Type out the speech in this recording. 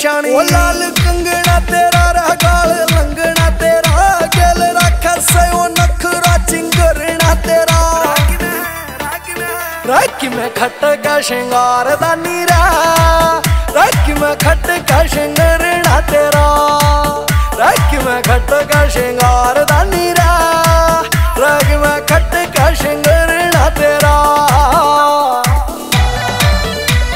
शानी। ओ लाल कंगना तेरा रह गाल लंगना तेरा, गेल रख से ओ नखरा चिंगरना तेरा। रख में खट का श्रृंगार दानी रा, रख में खट का श्रृंगारना तेरा, रख में खट का श्रृंगार दानी रा, रख में खट का श्रृंगार